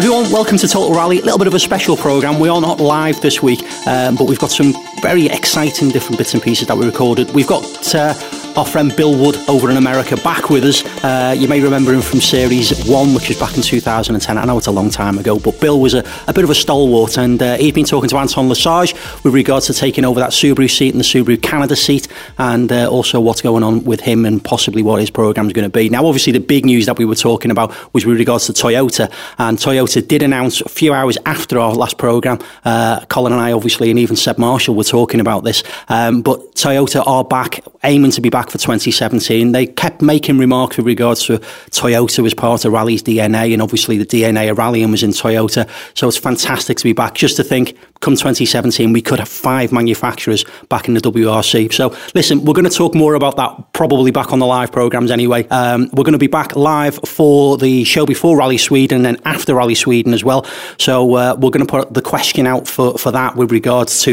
everyone, welcome to Total Rally. A little bit of a special programme. We are not live this week, but we've got some very exciting different bits and pieces that we recorded. We've got our friend Bill Wood over in America back with us. You may remember him from Series 1, which was back in 2010. I know it's a long time ago, but Bill was a bit of a stalwart, and he's been talking to Anton Lesage with regards to taking over that Subaru seat and the Subaru Canada seat, and also what's going on with him and possibly what his programme is going to be. Now, obviously, the big news that we were talking about was with regards to Toyota, and Toyota did announce a few hours after our last programme. Colin and I, obviously, and even Seb Marshall were talking about this, but Toyota are back, aiming to be back for 2017. They kept making remarks with regards to Toyota as part of Rally's DNA, and obviously the DNA of rallying was in Toyota, so it's fantastic to be back. Just to think, come 2017, we could have 5 manufacturers back in the WRC. So listen, we're going to talk more about that probably back on the live programmes anyway. We're going to be back live for the show before Rally Sweden and then after Rally Sweden as well. So we're going to put the question out for that with regards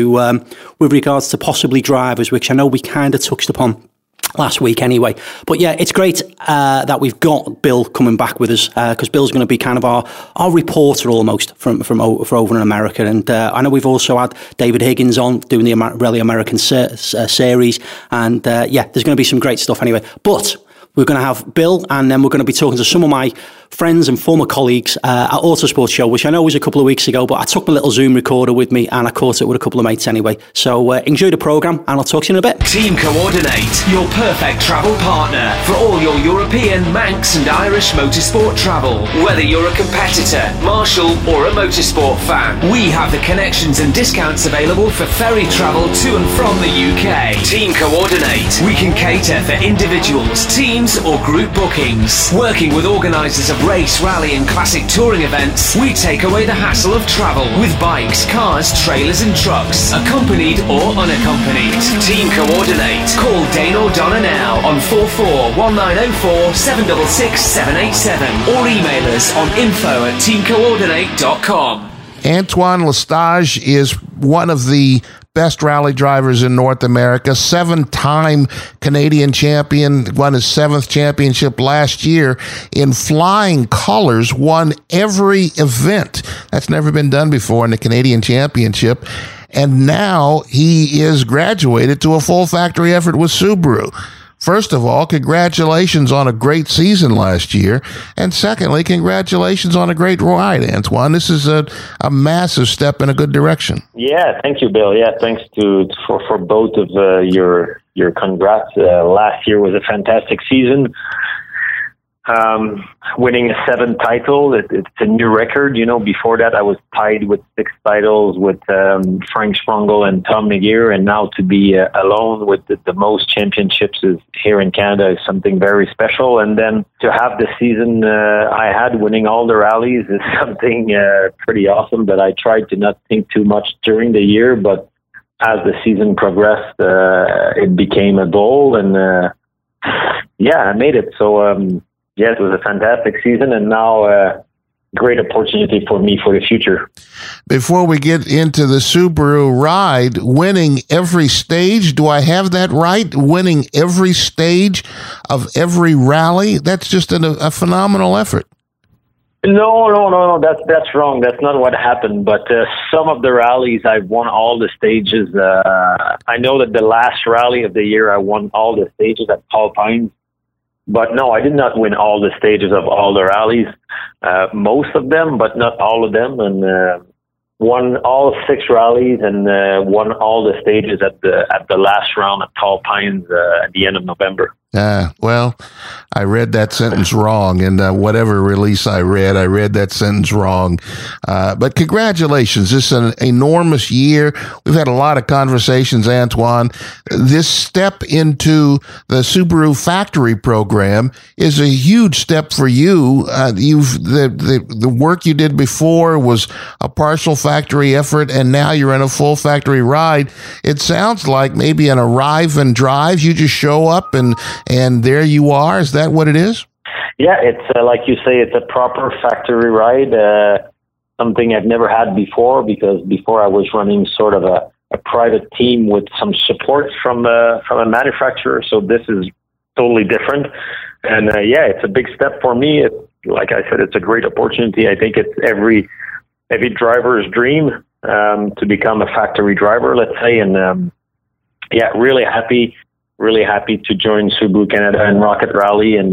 to possibly drivers, which I know we kind of touched upon last week anyway. But yeah, it's great that we've got Bill coming back with us, because Bill's going to be kind of our reporter almost from over in America. And I know we've also had David Higgins on doing the Rally American series, and yeah, there's going to be some great stuff anyway. But we're going to have Bill, and then we're going to be talking to some of my friends and former colleagues at Autosport Show, which I know was a couple of weeks ago, but I took my little Zoom recorder with me and I caught it with a couple of mates anyway. So enjoy the programme, and I'll talk to you in a bit. Team Coordinate, your perfect travel partner for all your European, Manx and Irish motorsport travel. Whether you're a competitor, marshal or a motorsport fan, we have the connections and discounts available for ferry travel to and from the UK. Team Coordinate, we can cater for individuals, teams or group bookings. Working with organisers of race, rally and classic touring events, we take away the hassle of travel with bikes, cars, trailers and trucks, accompanied or unaccompanied. Team Coordinate. Call Dane O'Donnell now on 441904 766 787 or email us on info@teamcoordinate.com. Antoine Lesage is one of the best rally drivers in North America, 7-time Canadian champion, won his 7th championship last year in flying colors, won every event. That's never been done before in the Canadian Championship. And now he is graduated to a full factory effort with Subaru. First of all, congratulations on a great season last year. And secondly, congratulations on a great ride, Antoine. This is a massive step in a good direction. Yeah, thank you, Bill. Yeah, thanks for both of your congrats. Last year was a fantastic season. Winning a 7th title, it's a new record. You know, before that I was tied with 6 titles with Frank Sprungel and Tom Nagier, and now to be alone with the most championships here in Canada is something very special. And then to have the season I had, winning all the rallies, is something pretty awesome. But I tried to not think too much during the year, but as the season progressed, it became a goal, and yeah, I made it. So yeah, it was a fantastic season, and now a great opportunity for me for the future. Before we get into the Subaru ride, winning every stage, do I have that right? Winning every stage of every rally? That's just a phenomenal effort. No, that's wrong. That's not what happened. But some of the rallies, I've won all the stages. I know that the last rally of the year, I won all the stages at Tall Pines. But no, I did not win all the stages of all the rallies. Most of them, but not all of them. And won all 6 rallies and won all the stages at the last round at Tall Pines at the end of November. Well, I read that sentence wrong, and whatever release I read that sentence wrong. But congratulations. This is an enormous year. We've had a lot of conversations, Antoine. This step into the Subaru factory program is a huge step for you. The work you did before was a partial factory effort, and now you're in a full factory ride. It sounds like maybe an arrive and drive. You just show up and there you are. Is that what it is? Yeah, it's like you say, it's a proper factory ride, something I've never had before, because before I was running sort of a private team with some support from a manufacturer. So this is totally different. And yeah, it's a big step for me. like I said, it's a great opportunity. I think it's every driver's dream to become a factory driver, let's say. And really happy to join Subaru Canada and Rocket Rally. And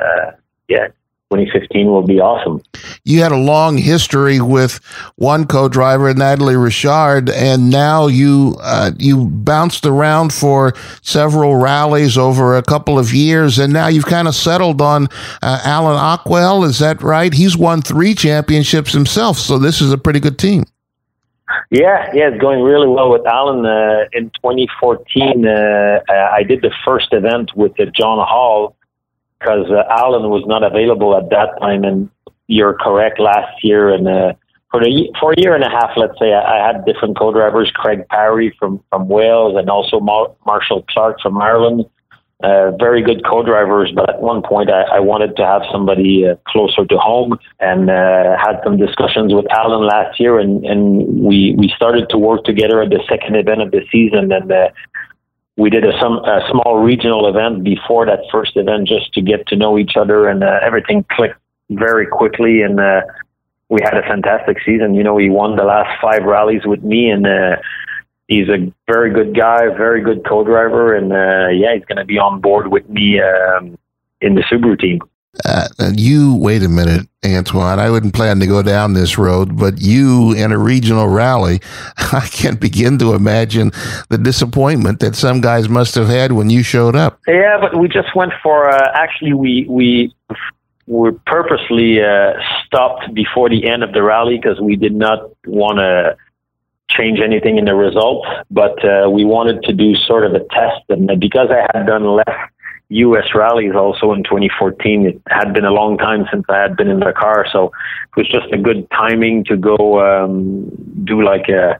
2015 will be awesome. You had a long history with one co-driver, Natalie Richard, and now you bounced around for several rallies over a couple of years, and now you've kind of settled on Alan Ockwell. Is that right? He's won 3 championships himself, so this is a pretty good team. Yeah, it's going really well with Alan. In 2014, I did the first event with John Hall, because Alan was not available at that time, and you're correct. Last year, and for a year and a half, let's say, I had different co-drivers: Craig Parry from Wales, and also Marshall Clark from Ireland. Very good co-drivers, but at one point, I wanted to have somebody closer to home, and had some discussions with Alan last year, and we started to work together at the second event of the season, and we did a small regional event before that first event just to get to know each other, and everything clicked very quickly, and we had a fantastic season. You know, he won the last 5 rallies with me, and he's a very good guy, very good co-driver, and he's going to be on board with me in the Subaru team. Wait a minute, Antoine, I wouldn't plan to go down this road, but you in a regional rally, I can't begin to imagine the disappointment that some guys must have had when you showed up. Yeah, but we just went for, actually we purposely stopped before the end of the rally because we did not want to change anything in the results, but we wanted to do sort of a test, and because I had done less U.S. rallies also in 2014. It had been a long time since I had been in the car, so it was just a good timing to go do like a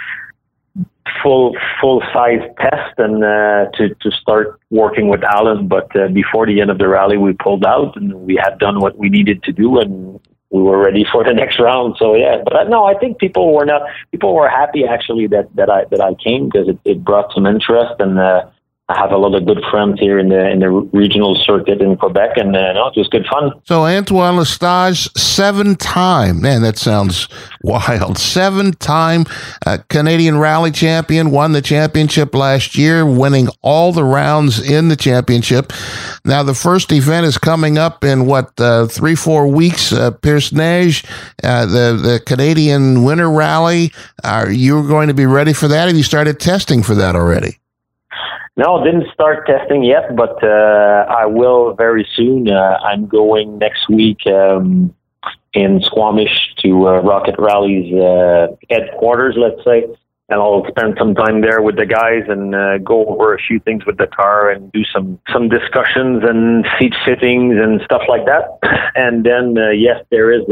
full size test and to start working with Alan. But before the end of the rally, we pulled out, and we had done what we needed to do, and we were ready for the next round. So but no, I think people were happy actually that I came, because it brought some interest, and I have a lot of good friends here in the regional circuit in Quebec, and it was good fun. So Antoine Lestage, 7-time, man, that sounds wild, 7-time Canadian Rally champion, won the championship last year, winning all the rounds in the championship. Now the first event is coming up in 3-4 weeks, Pierce Neige, the Canadian Winter Rally. Are you going to be ready for that? Have you started testing for that already? No, didn't start testing yet, but I will very soon. I'm going next week in Squamish to Rocket Rally's headquarters, let's say, and I'll spend some time there with the guys and go over a few things with the car and do some discussions and seat fittings and stuff like that. And then, yes, there is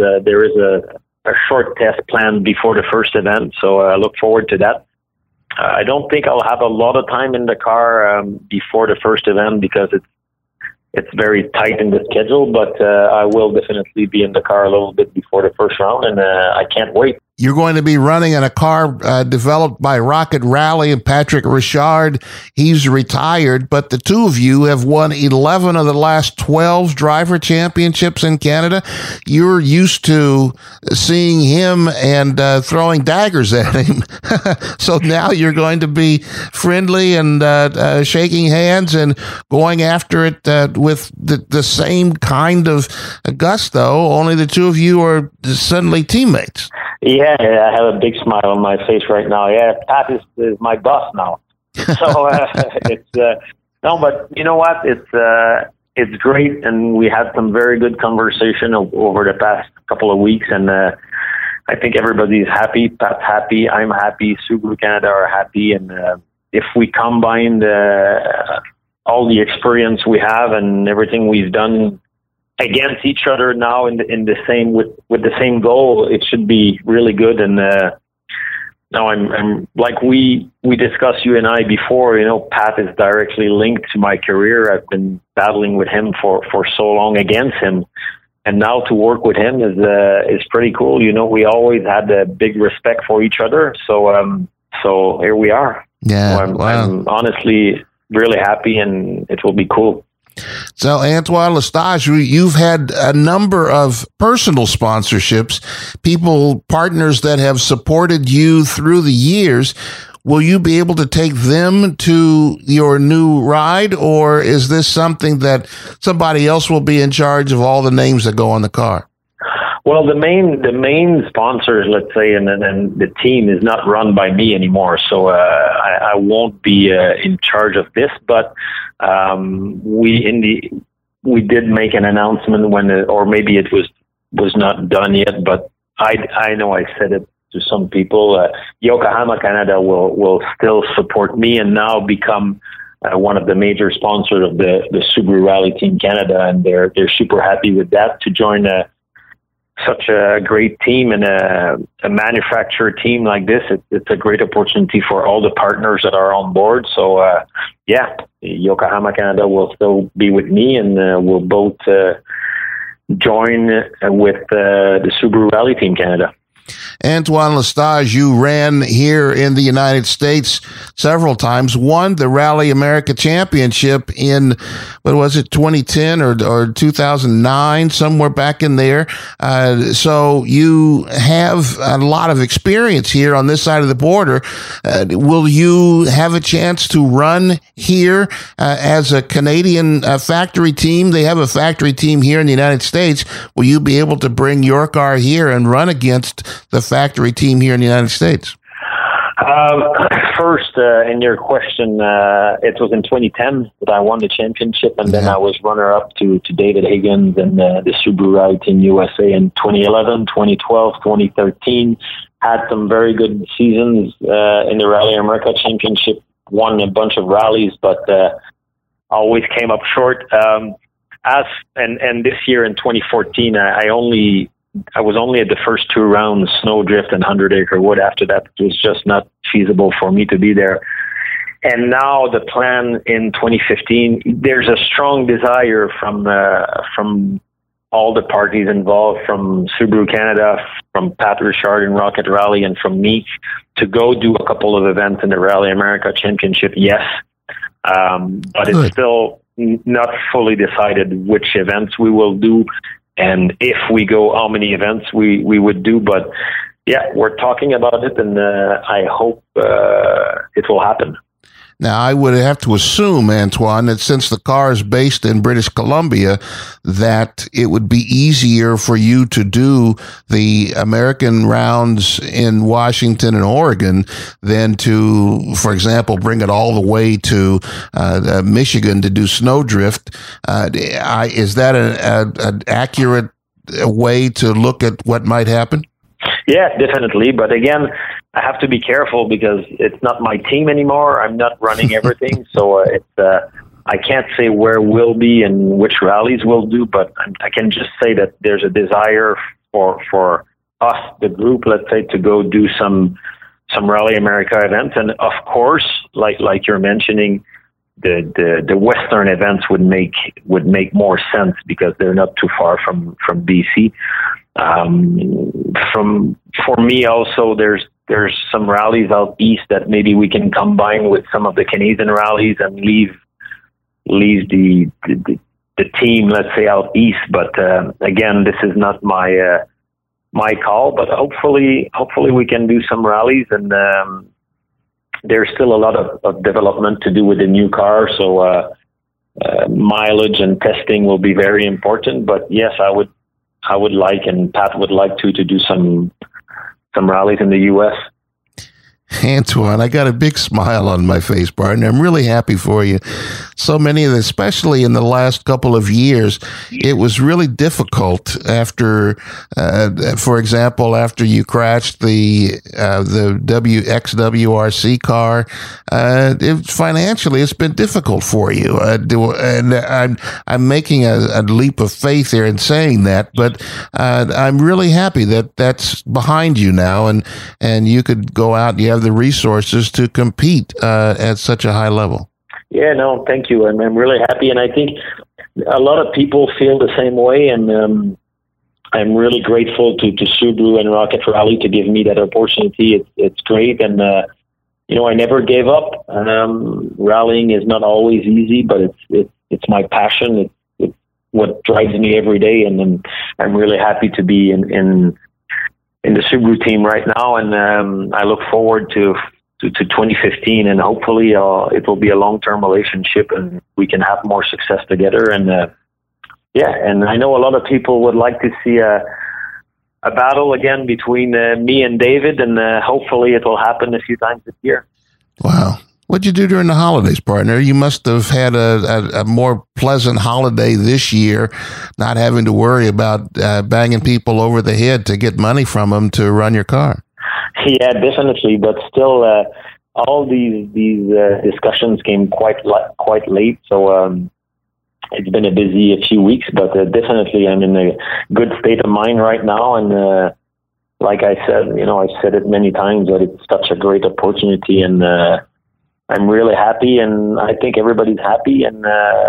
a short test planned before the first event, so I look forward to that. I don't think I'll have a lot of time in the car before the first event because it's very tight in the schedule, but I will definitely be in the car a little bit before the first round, and I can't wait. You're going to be running in a car developed by Rocket Rally and Patrick Richard. He's retired, but the two of you have won 11 of the last 12 driver championships in Canada. You're used to seeing him and throwing daggers at him. So now you're going to be friendly and shaking hands and going after it with the same kind of gusto, only the two of you are suddenly teammates. Yeah, I have a big smile on my face right now. Yeah, Pat is my boss now. So it's no, but you know what? It's great, and we had some very good conversation over the past couple of weeks, and I think everybody's happy. Pat's happy. I'm happy. Subaru Canada are happy, and if we combine all the experience we have and everything we've done against each other now in the same with the same goal, it should be really good. And now I'm like we discussed, you and I, before. You know, Pat is directly linked to my career. I've been battling with him for so long against him, and now to work with him is pretty cool. You know, we always had a big respect for each other. So here we are. Yeah, so I'm honestly really happy, and it will be cool. So, Antoine Lestage, you've had a number of personal sponsorships, partners that have supported you through the years. Will you be able to take them to your new ride, or is this something that somebody else will be in charge of all the names that go on the car? Well, the main sponsors, let's say, and the team is not run by me anymore, so I won't be in charge of this. But we did make an announcement or maybe it was not done yet. But I know I said it to some people. Yokohama Canada will still support me and now become one of the major sponsors of the Subaru Rally Team Canada, and they're super happy with that to join such a great team and a manufacturer team like this. It's a great opportunity for all the partners that are on board. So, Yokohama Canada will still be with me, and we'll both join with the Subaru Rally Team Canada. Antoine Lestage, you ran here in the United States several times, won the Rally America Championship in, 2010 or 2009, somewhere back in there. So you have a lot of experience here on this side of the border. Will you have a chance to run here as a Canadian factory team? They have a factory team here in the United States. Will you be able to bring your car here and run against the factory team here in the United States? First, in your question, it was in 2010 that I won the championship, and then I was runner-up to David Higgins and the Subaru Rally Team USA in 2011, 2012, 2013. Had some very good seasons in the Rally America Championship, won a bunch of rallies, but always came up short. And this year in 2014, I was only at the first two rounds, Snowdrift and 100 Acre Wood. After that, it was just not feasible for me to be there. And now the plan in 2015, there's a strong desire from all the parties involved, from Subaru Canada, from Pat Richard and Rocket Rally, and from me, to go do a couple of events in the Rally America Championship, yes. But it's still not fully decided which events we will do. And if we go, how many events we would do. But yeah, we're talking about it, and I hope it will happen. Now, I would have to assume, Antoine, that since the car is based in British Columbia, that it would be easier for you to do the American rounds in Washington and Oregon than to, for example, bring it all the way to Michigan to do Snowdrift. Is that an accurate way to look at what might happen? Yeah, definitely. But again, I have to be careful because it's not my team anymore. I'm not running everything. So I can't say where we'll be and which rallies we'll do, but I can just say that there's a desire for us, the group, let's say, to go do some Rally America events. And of course, like you're mentioning, the Western events would make more sense because they're not too far from BC. For me also, there's some rallies out east that maybe we can combine with some of the Canadian rallies and leave the team, let's say, out east. But again, this is not my call. But hopefully we can do some rallies, and there's still a lot of development to do with the new car. So mileage and testing will be very important. But yes, I would like, and Pat would like to do some rallies in the U.S. Antoine, I got a big smile on my face, partner. I'm really happy for you. So many of them, especially in the last couple of years, it was really difficult after, for example, after you crashed the XWRC car. Financially, it's been difficult for you. And I'm making a leap of faith here in saying that, but I'm really happy that that's behind you now, and you could go out and you have the resources to compete at such a high level. Yeah, no, thank you. I'm really happy, and I think a lot of people feel the same way, and I'm really grateful to Subaru and Rocket Rally to give me that opportunity. It's great, and I never gave up. Rallying is not always easy, but it's my passion. It's what drives me every day, and I'm really happy to be in the Subaru team right now, and I look forward to 2015, and hopefully it will be a long-term relationship, and we can have more success together. And and I know a lot of people would like to see a battle again between me and David, and hopefully it will happen a few times this year. Wow. What'd you do during the holidays, partner? You must have had a more pleasant holiday this year, not having to worry about banging people over the head to get money from them to run your car. Yeah, definitely. But still, all these discussions came quite late. So it's been a few weeks, but definitely I'm in a good state of mind right now. And like I said, I've said it many times that it's such a great opportunity, and I'm really happy, and I think everybody's happy, and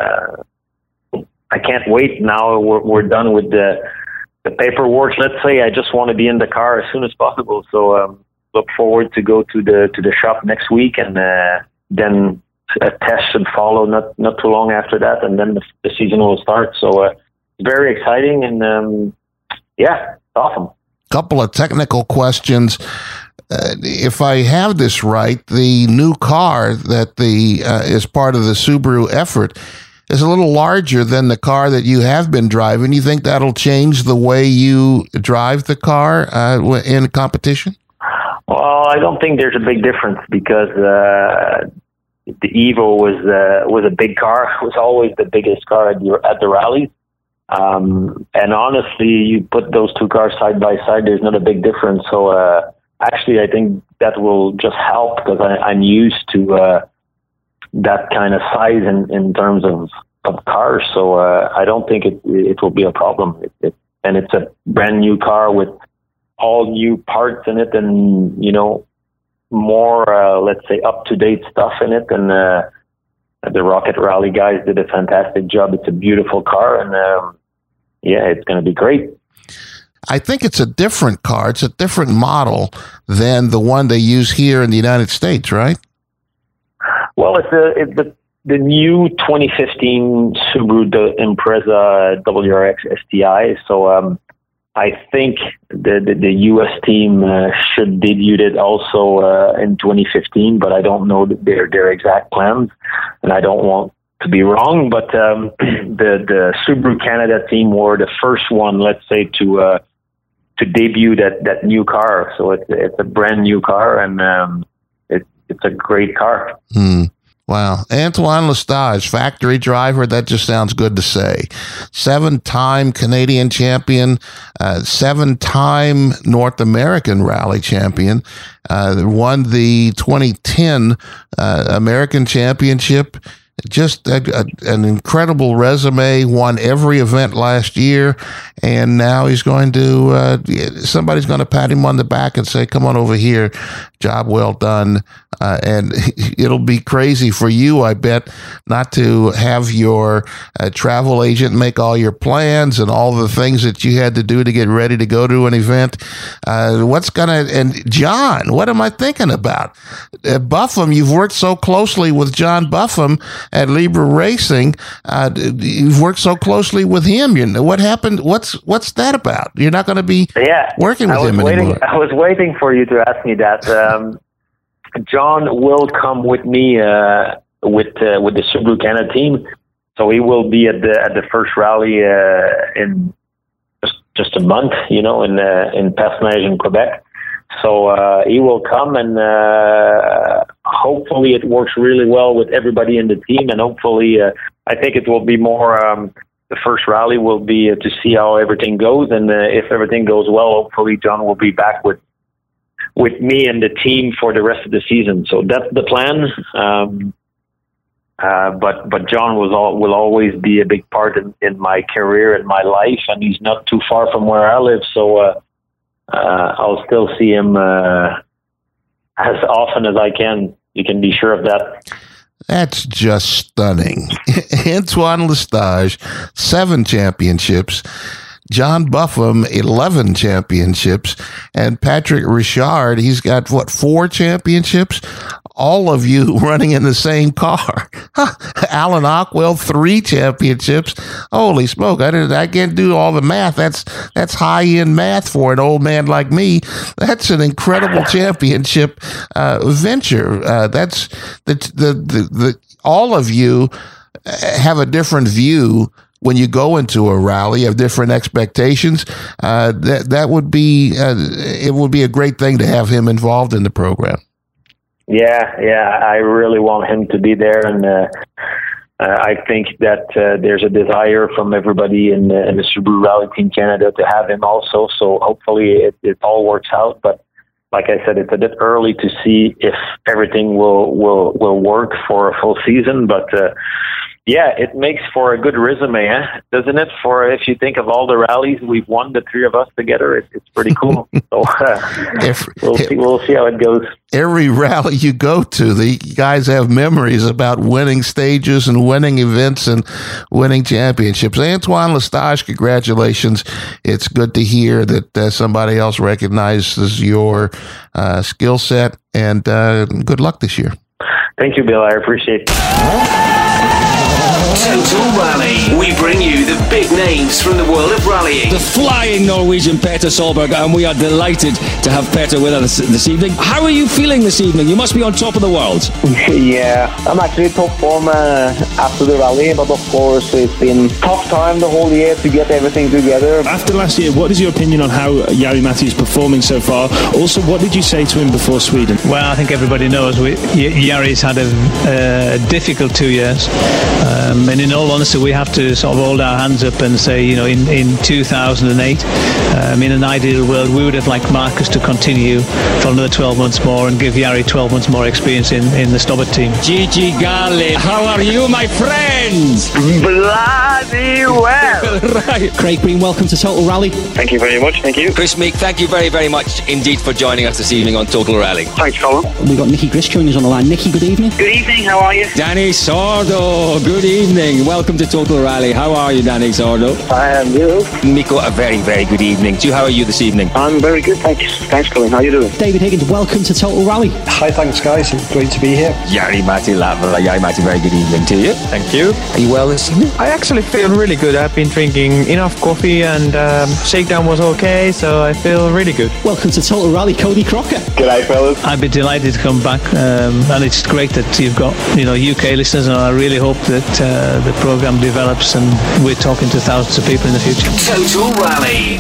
I can't wait. Now we're done with the paperwork. Let's say I just want to be in the car as soon as possible. So look forward to go to the shop next week, and then a test should follow not too long after that, and then the season will start. So it's very exciting, and it's awesome. Couple of technical questions. If I have this right, the new car that is part of the Subaru effort is a little larger than the car that you have been driving. You think that'll change the way you drive the car in competition? Well, I don't think there's a big difference, because the Evo was a big car. It was always the biggest car at the rallies. And honestly, you put those two cars side by side, there's not a big difference. So actually, I think that will just help, because I'm used to that kind of size in terms of cars. So I don't think it will be a problem. And it's a brand new car with all new parts in it, and more let's say up-to-date stuff in it. And the Rocket Rally guys did a fantastic job. It's a beautiful car, and it's going to be great. I think it's a different car. It's a different model than the one they use here in the United States, right? Well, it's the new 2015 Subaru Impreza WRX STI. So I think the U.S. team should debut it also in 2015, but I don't know their exact plans, and I don't want to be wrong. But the Subaru Canada team were the first one, let's say, to debut that new car. So it's a brand new car, and it's a great car. Wow. Antoine Lestage, factory driver, that just sounds good to say. 7-time Canadian champion, 7-time North American rally champion, won the 2010 American Championship. Just an incredible resume, won every event last year, and now he's going to, somebody's going to pat him on the back and say, come on over here, job well done. And it'll be crazy for you, I bet, not to have your travel agent make all your plans and all the things that you had to do to get ready to go to an event. And John, what am I thinking about? Buffum, you've worked so closely with John Buffum at Libre Racing. You've worked so closely with him. What happened? What's that about? You're not going to be working with him anymore. I was waiting for you to ask me that. John will come with me with the Subaru Canada team, so he will be at the first rally in just a month, in Personnage in Quebec. So he will come, and hopefully it works really well with everybody in the team, and hopefully I think it will be more. The first rally will be to see how everything goes, and if everything goes well, hopefully John will be back with me and the team for the rest of the season. So that's the plan. But John will always be a big part in my career and my life, and he's not too far from where I live. So I'll still see him as often as I can. You can be sure of that. That's just stunning. Antoine Lestage, 7 championships. John Buffum, 11 championships, and Patrick Richard, he's got, 4 championships? All of you running in the same car. Alan Ockwell, 3 championships. Holy smoke. I can't do all the math. That's high-end math for an old man like me. That's an incredible championship venture. That's the all of you have a different view when you go into a rally, of different expectations. That would be it would be a great thing to have him involved in the program. Yeah, I really want him to be there, and I think that there's a desire from everybody in the Subaru Rally Team Canada to have him also. So hopefully it all works out. But like I said, it's a bit early to see if everything will work for a full season. But yeah, it makes for a good resume, doesn't it? For if you think of all the rallies we've won, the 3 of us together, it's pretty cool. So we'll see how it goes. Every rally you go to, the guys have memories about winning stages and winning events and winning championships. Antoine Lestage, congratulations. It's good to hear that somebody else recognizes your skill set, and good luck this year. Thank you, Bill. I appreciate it. Total Rally. We bring you the big names from the world of rallying. The flying Norwegian Petter Solberg, and we are delighted to have Petter with us this evening. How are you feeling this evening? You must be on top of the world. Yeah, I'm actually top form after the rally, but of course it's been tough time the whole year to get everything together. After last year, what is your opinion on how Jari-Matti is performing so far? Also, what did you say to him before Sweden? Well, I think everybody knows Jari's had a difficult 2 years. And in all honesty, we have to sort of hold our hands up and say, you know, in 2008, in an ideal world, we would have liked Marcus to continue for another 12 months more and give Jari 12 months more experience in the Stobbart team. Gigi Galli, how are you, my friends? Bloody well! Right. Craig Breen, welcome to Total Rally. Thank you very much, thank you. Chris Meek, thank you very, very much indeed for joining us this evening on Total Rally. Thanks, Colin. We've got Nicky Grist joining us on the line. Nicky, good evening. Good evening, how are you? Danny Sordo, good evening. Welcome to Total Rally. How are you, Danny Sordo? I am you. Miko, a very, very good evening to you. How are you this evening? I'm very good, thanks. Thanks, Colin. How are you doing? David Higgins, welcome to Total Rally. Hi, thanks, guys. It's great to be here. Jari-Matti Latvala. Jari-Matti, very good evening to you. Thank you. Are you well this evening? I actually feel really good. I've been drinking enough coffee and shakedown was okay, so I feel really good. Welcome to Total Rally, Cody Crocker. G'day, fellas. I'd be delighted to come back, and it's great that you've got, you know, UK listeners, and I really hope that the program develops and we're talking to thousands of people in the future. Total Rally.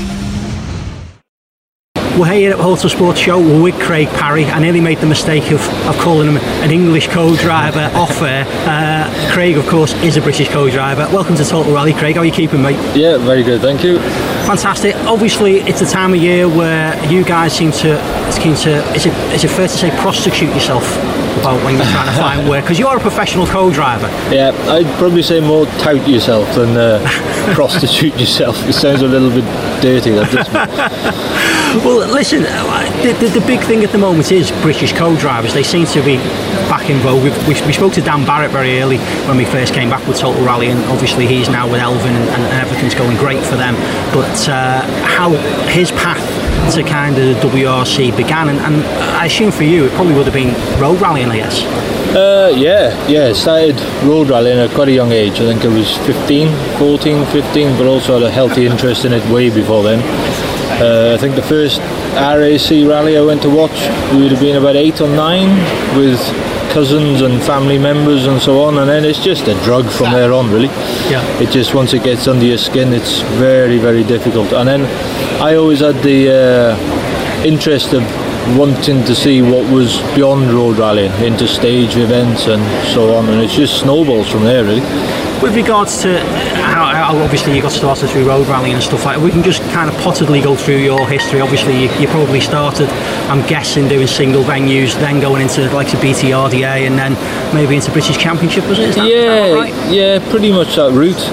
We're here at Auto Sports Show with Craig Parry. I nearly made the mistake of calling him an English co-driver off air. Craig, of course, is a British co-driver. Welcome to Total Rally, Craig. How are you keeping, mate? Yeah, very good, thank you. Fantastic. Obviously, it's the time of year where you guys seem to is it fair to say prostitute yourself about when you're trying to find work? Because you are a professional co-driver. Yeah, I'd probably say more tout yourself than prostitute yourself. It sounds a little bit dirty, that does. Well, listen, the big thing at the moment is British co-drivers. They seem to be back in vogue. We spoke to Dan Barrett very early when we first came back with Total Rally, and obviously he's now with Elvin and everything's going great for them. But how his path to kind of the WRC began, and I assume for you it probably would have been road rallying, I guess. Yeah, started road rallying at quite a young age. I think it was 14, 15, but also had a healthy interest in it way before then. I think the first RAC rally I went to watch, we would have been about 8 or 9 with cousins and family members and so on, and then it's just a drug from there on, really. Yeah. It just, once it gets under your skin, it's very, very difficult. And then I always had the interest of wanting to see what was beyond road rallying, into stage events and so on, and it's just snowballs from there, really. With regards to how obviously you got started through road rallying and stuff like that, we can just kind of pottedly go through your history. Obviously you probably started, I'm guessing, doing single venues, then going into like the BTRDA, and then maybe into British Championship, was it? Is that right? Yeah, pretty much that route.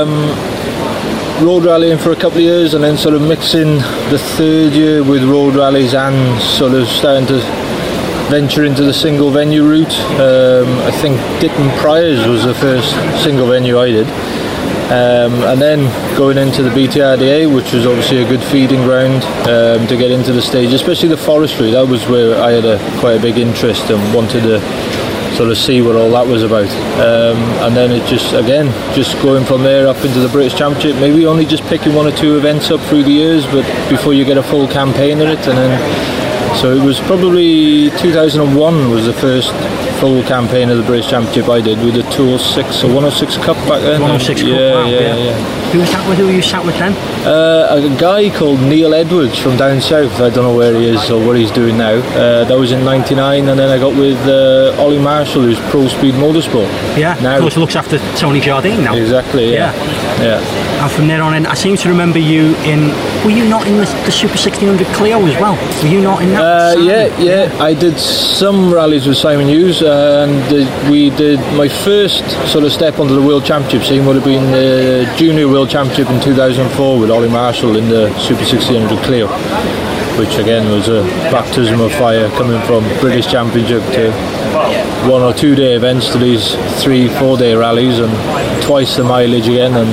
Road rallying for a couple of years, and then sort of mixing the third year with road rallies and sort of starting to venture into the single venue route. I think Ditton Priors was the first single venue I did, And then going into the BTRDA, which was obviously a good feeding ground to get into the stage, especially the forestry. That was where I had quite a big interest and wanted to sort of see what all that was about. And then it just going from there up into the British Championship, maybe only just picking one or two events up through the years, but before you get a full campaign in it. And then, so it was probably 2001 was the first full campaign of the British Championship I did with the 206 or 106 Cup back then. 106 Cup, yeah. Who was that with? Who were you sat with then? A guy called Neil Edwards from down south. I don't know where he is or what he's doing now. That was in '99, and then I got with Ollie Marshall, who's Pro Speed Motorsport. Yeah, now, of course, looks after Tony Jardine now. Exactly, yeah. And from there on in, I seem to remember you in. Were you not in the Super 1600 Clio as well? Were you not in that? Yeah. I did some rallies with Simon Hughes, and we did my first sort of step onto the World Championship scene would have been the Junior World Championship in 2004 with Ollie Marshall in the Super 1600 Clio, which again was a baptism of fire, coming from British Championship to 1 or 2 day events to these 3-4 day rallies and twice the mileage again, and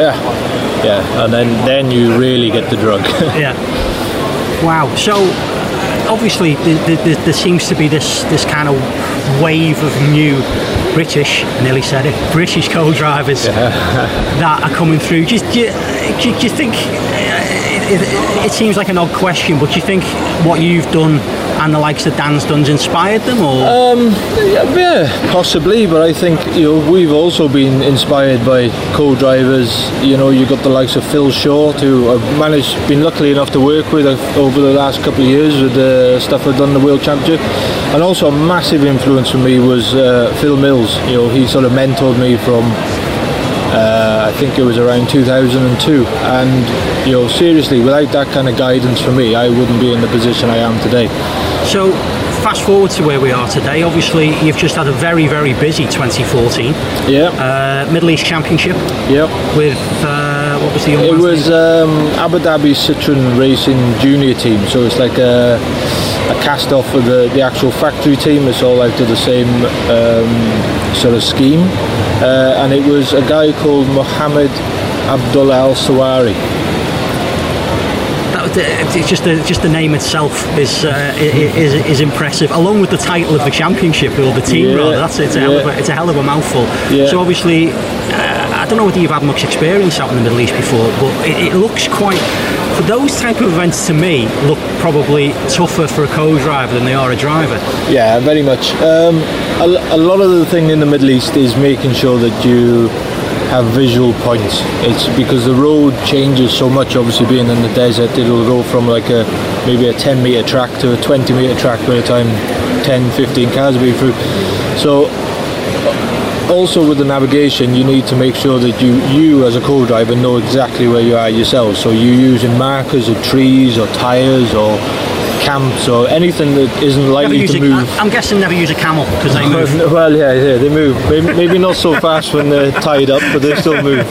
and then you really get the drug. Yeah. Wow. So obviously there seems to be this kind of wave of new British, I nearly said it, British co-drivers that are coming through. Do you think, it seems like an odd question, but do you think what you've done and the likes that Dan's done's inspired them, or? Yeah, possibly, but I think we've also been inspired by co-drivers. You got the likes of Phil Short, who I've been lucky enough to work with over the last couple of years with the stuff I've done in the World Championship. And also a massive influence for me was Phil Mills. He sort of mentored me from I think it was around 2002, and seriously, without that kind of guidance for me, I wouldn't be in the position I am today. So fast forward to where we are today. Obviously you've just had a very, very busy 2014. Middle East Championship. With what was the young? It was Abu Dhabi Citroen Racing Junior team, so it's like a cast off of the actual factory team. It's all out of the same sort of scheme, and it was a guy called Mohammed Abdullah Al Sawari. It's just the name itself is impressive, along with the title of the championship or the team rather. It's a hell of a mouthful. So obviously, I don't know whether you've had much experience out in the Middle East before, but it looks quite, for those type of events to me, look probably tougher for a co-driver than they are a driver. Yeah, very much. A lot of the thing in the Middle East is making sure that you have visual points. It's because the road changes so much. Obviously, being in the desert, it'll go from like maybe a 10 metre track to a 20 metre track by the time 10-15 cars will be through. So also with the navigation, you need to make sure that you as a co-driver know exactly where you are yourself. So you're using markers of trees or tyres or camps or anything that isn't likely to move. I'm guessing never use a camel because they move. Well, yeah, they move. Maybe not so fast when they're tied up, but they still move.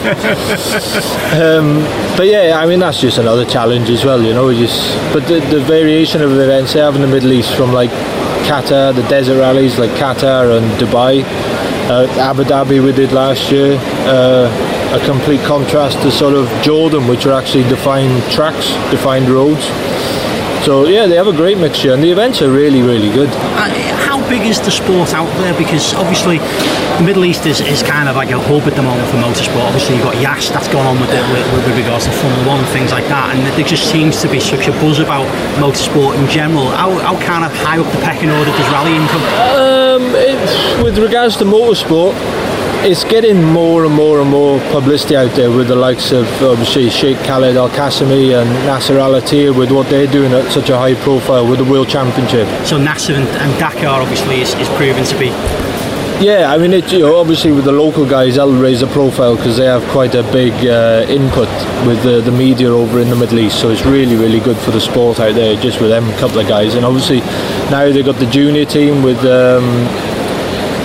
But yeah, I mean, that's just another challenge as well, But the variation of events they have in the Middle East, from like Qatar, the desert rallies like Qatar and Dubai, Abu Dhabi we did last year, a complete contrast to sort of Jordan, which are actually defined tracks, defined roads. So yeah, they have a great mixture, and the events are really, really good. How big is the sport out there? Because obviously the Middle East is kind of like a hub at the moment for motorsport. Obviously you've got Yas that's gone on with regards to Formula 1 and things like that, and there just seems to be such a buzz about motorsport in general. How kind of high up the pecking order does rallying come? With regards to motorsport, it's getting more and more and more publicity out there with the likes of obviously Sheikh Khaled Al Qasimi and Nasser Al Attiyah with what they're doing at such a high profile with the World Championship. So Nasser and Dakar obviously is proven to be. Yeah, I mean, obviously with the local guys, they'll raise a profile because they have quite a big input with the media over in the Middle East. So it's really, really good for the sport out there, just with them, a couple of guys. And obviously now they've got the junior team with.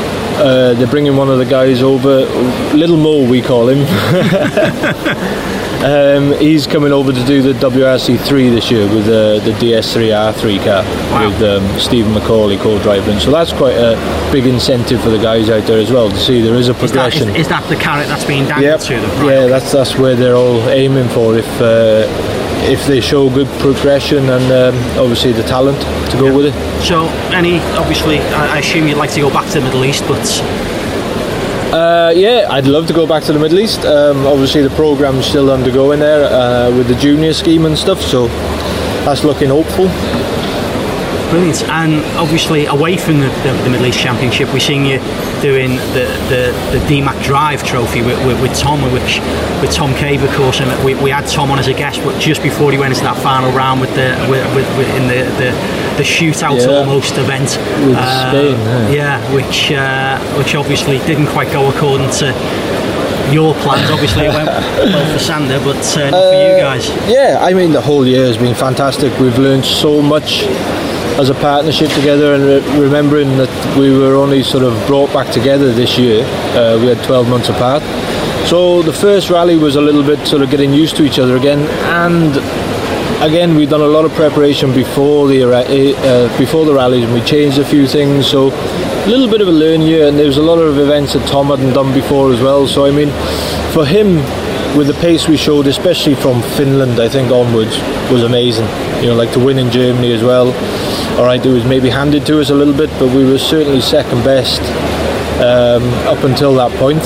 They're bringing one of the guys over, Little Mo we call him. He's coming over to do the WRC3 this year with the DS3 R3 car with Stephen McCauley co-driving. So that's quite a big incentive for the guys out there as well to see there is a progression. Is that the carrot that's being dangled to them? Right? Yeah, that's where they're all aiming for. If they show good progression and obviously the talent to go with it. So, obviously, I assume you'd like to go back to the Middle East, but... yeah, I'd love to go back to the Middle East. Obviously, the programme's still undergoing there with the junior scheme and stuff, so that's looking hopeful. Brilliant. And obviously, away from the Middle East Championship, we're seeing you doing the DMAC Drive Trophy with Tom, with Tom Cave, of course. And we had Tom on as a guest, but just before he went into that final round in the shootout almost event with Spain, which obviously didn't quite go according to your plans. Obviously it went well for Sander, but not for you guys. Yeah, I mean, the whole year has been fantastic. We've learned so much as a partnership together, and remembering that we were only sort of brought back together this year. We had 12 months apart, so the first rally was a little bit sort of getting used to each other again, and again we've done a lot of preparation before the rallies, and we changed a few things, so a little bit of a learn year, and there was a lot of events that Tom hadn't done before as well. So I mean, for him, with the pace we showed, especially from Finland I think onwards, was amazing. Like to win in Germany as well. Alright, it was maybe handed to us a little bit, but we were certainly second best up until that point.